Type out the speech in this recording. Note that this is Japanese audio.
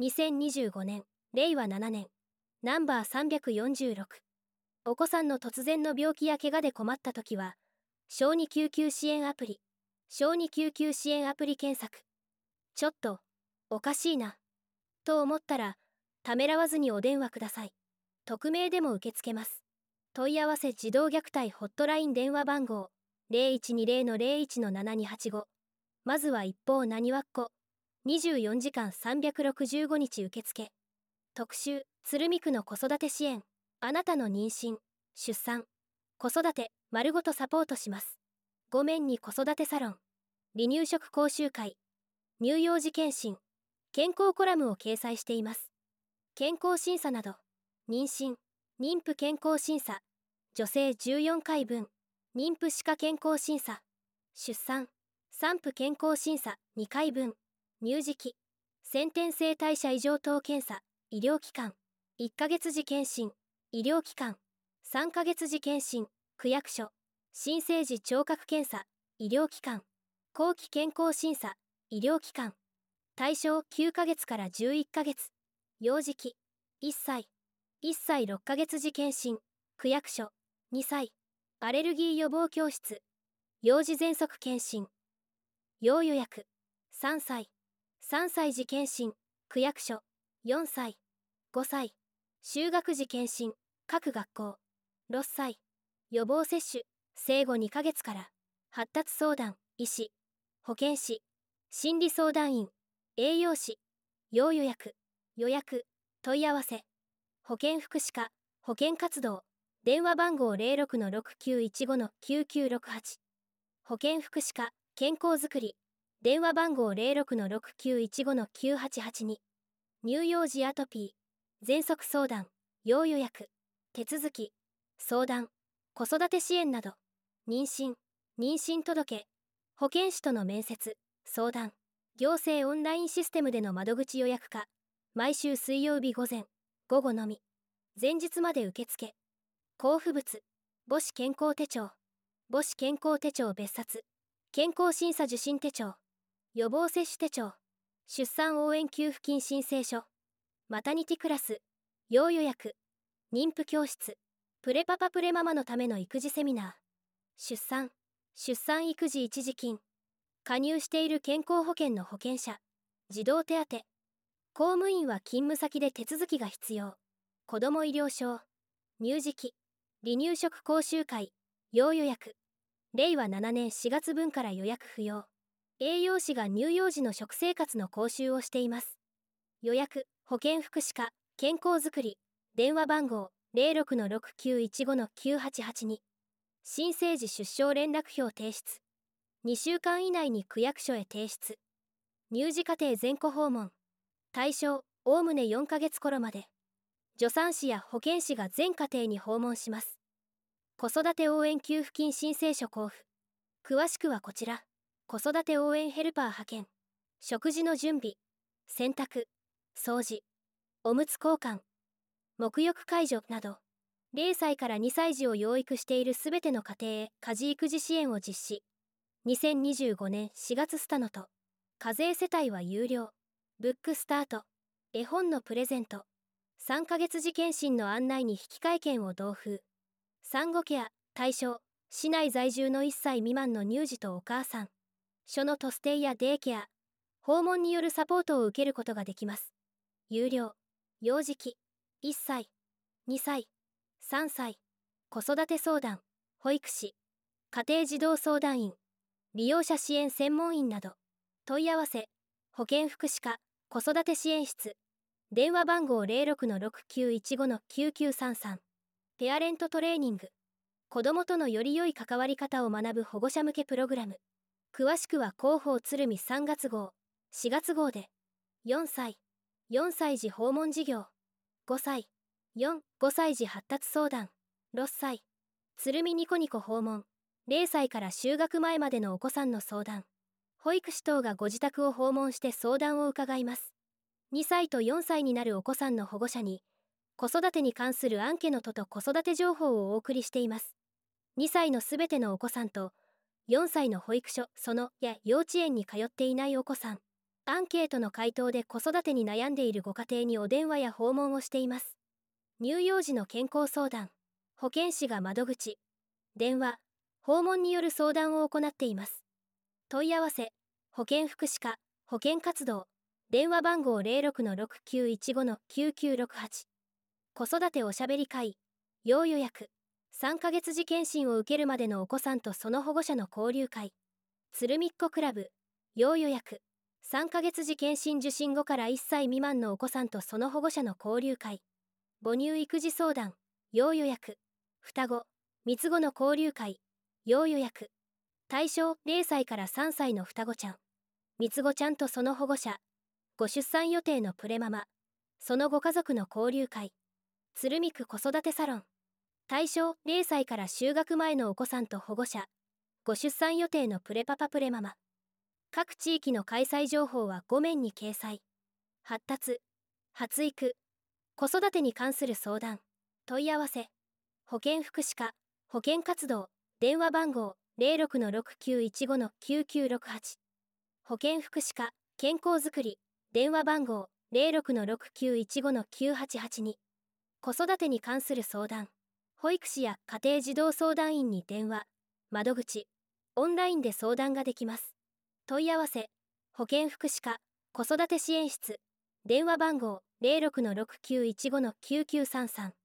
2025年、令和7年、ナンバー346。お子さんの突然の病気や怪我で困ったときは、小児救急支援アプリ、小児救急支援アプリ検索。ちょっと、おかしいな。と思ったら、ためらわずにお電話ください。匿名でも受け付けます。問い合わせ児童虐待ホットライン電話番号、0120-01-7285。まずは一方なにわっこ。24時間365日受付。特集、鶴見区の子育て支援。あなたの妊娠、出産、子育て、丸ごとサポートします。5面に子育てサロン、離乳食講習会、乳幼児健診、健康コラムを掲載しています。健康審査など、妊娠、妊婦健康審査、女性14回分、妊婦歯科健康審査、出産、産婦健康審査2回分、乳児期、先天性代謝異常等検査、医療機関、1ヶ月時検診、医療機関、3ヶ月時検診、区役所、新生児聴覚検査、医療機関、後期健康審査、医療機関、対象9ヶ月から11ヶ月、幼児期、1歳6ヶ月時検診、区役所、2歳、アレルギー予防教室、幼児喘息検診、要予約、3歳時検診、区役所、4歳、5歳、就学時検診、各学校、6歳、予防接種、生後2ヶ月から、発達相談、医師、保健師、心理相談員、栄養士、要予約、問い合わせ、保健福祉課、保健活動、電話番号06-6915-9968。保健福祉課、健康づくり、電話番号06-6915-9882。乳幼児アトピー、喘息相談、要予約、手続き、相談、子育て支援など、妊娠届、保健師との面接、相談、行政オンラインシステムでの窓口予約化、毎週水曜日午前、午後のみ、前日まで受付、交付物、母子健康手帳別冊、健康審査受診手帳、予防接種手帳、出産応援給付金申請書、マタニティクラス、要予約、妊婦教室、プレパパプレママのための育児セミナー、出産育児一時金、加入している健康保険の保険者、児童手当、公務員は勤務先で手続きが必要、子ども医療証、乳児期、離乳食講習会、要予約、令和7年4月分から予約不要。栄養士が乳幼児の食生活の講習をしています。予約、保健福祉課、健康づくり、電話番号06-6915-9882。新生児出生連絡票提出。2週間以内に区役所へ提出。乳児家庭全戸訪問。対象、おおむね4ヶ月頃まで。助産師や保健師が全家庭に訪問します。子育て応援給付金申請書交付。詳しくはこちら。子育て応援ヘルパー派遣。食事の準備。洗濯。掃除。おむつ交換。沐浴介助など。0歳から2歳児を養育しているすべての家庭へ家事育児支援を実施。2025年4月スタのと。課税世帯は有料。ブックスタート。絵本のプレゼント。3ヶ月時検診の案内に引換券を同封。産後ケア、対象、市内在住の1歳未満の乳児とお母さん。所のトステイやデイケア、訪問によるサポートを受けることができます。有料、幼児期、1歳、2歳、3歳、子育て相談、保育士、家庭児童相談員、利用者支援専門員など、問い合わせ、保健福祉課、子育て支援室、電話番号06-6915-9933。ペアレントトレーニング。子どもとのより良い関わり方を学ぶ保護者向けプログラム。詳しくは広報鶴見3月号、4月号で。4歳児訪問事業。5歳児発達相談。6歳。鶴見ニコニコ訪問。0歳から就学前までのお子さんの相談。保育士等がご自宅を訪問して相談を伺います。2歳と4歳になるお子さんの保護者に、子育てに関するアンケのと子育て情報をお送りしています。2歳のすべてのお子さんと、4歳の保育所、幼稚園に通っていないお子さん、 アンケートの回答で子育てに悩んでいるご家庭にお電話や訪問をしています。乳幼児の健康相談、保健師が窓口、電話、訪問による相談を行っています。問い合わせ、保健福祉課、保健活動、電話番号06-6915-9968。子育ておしゃべり会、要予約、3ヶ月時検診を受けるまでのお子さんとその保護者の交流会、鶴見っこクラブ、要予約、3ヶ月時検診受診後から1歳未満のお子さんとその保護者の交流会、母乳育児相談、要予約、双子、三つ子の交流会、要予約、対象0歳から3歳の双子ちゃん、三つ子ちゃんとその保護者、ご出産予定のプレママ、そのご家族の交流会、鶴見区子育てサロン、対象0歳から就学前のお子さんと保護者、ご出産予定のプレパパプレママ。各地域の開催情報は5面に掲載。発達、発育、子育てに関する相談、問い合わせ、保健福祉課、保健活動、電話番号06-6915-9968。保健福祉課、健康づくり、電話番号06-6915-9882。子育てに関する相談、保育士や家庭児童相談員に電話、窓口、オンラインで相談ができます。問い合わせ、保健福祉課、子育て支援室、電話番号06-6915-9933。